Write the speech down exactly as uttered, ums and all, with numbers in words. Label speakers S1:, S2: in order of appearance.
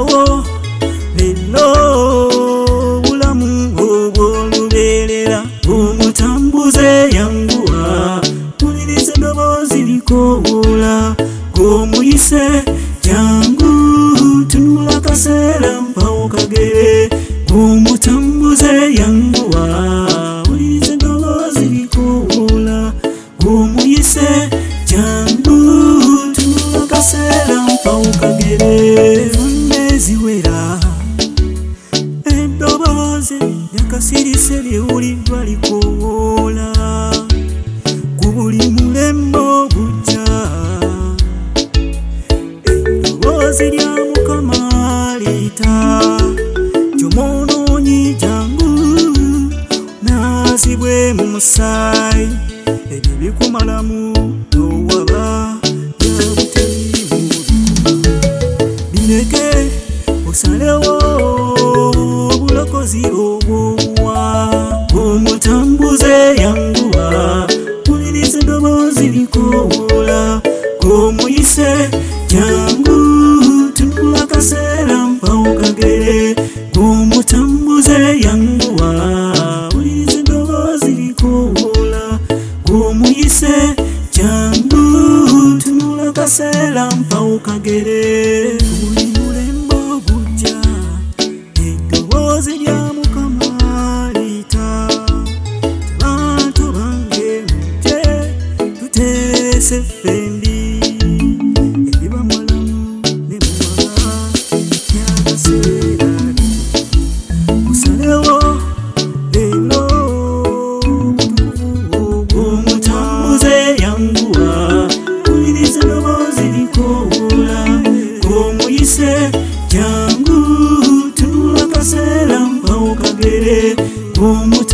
S1: Kusalewo lelo bulamu obw'olubeerera gumutambuze yanguwa mpuliriza eddoboozi likoola gumuyise jangu tunula kaseera mpawo kagere gumutambuze yanguwa mpuliriza eddoboozi likoola gumuyise jangu tunula kaseera mpawo kagere ziwera eddoboozi lyakasirise liwuliddwa likoola ku buli mulembe ogujja eddoboozi lya Mukama liita gy'omwonoonyi jangu naazibwe mu musaayi ebyo bikumalamu n'owaba byabutaliimu bireke Kusalewo obulokozi obw'obuwa gumutambuze yanguwa mpuliriza eddoboozi likoola gumuyise jangu tunula kaseera mpawo kagere gumutambuze yanguwa mpuliriza eddoboozi likoola gumuyise jangu tunula kaseera mpawo kagere eddoboozi lya Mukama liita abantu bange mujje tuteese ffembi ebibamalamu ne muwala byakaseera Kusalewo lelo gumutambuze yanguwa mpuliriza eddoboozi likoola gumuyise jangu tunula kaseera mpawo kagere gumu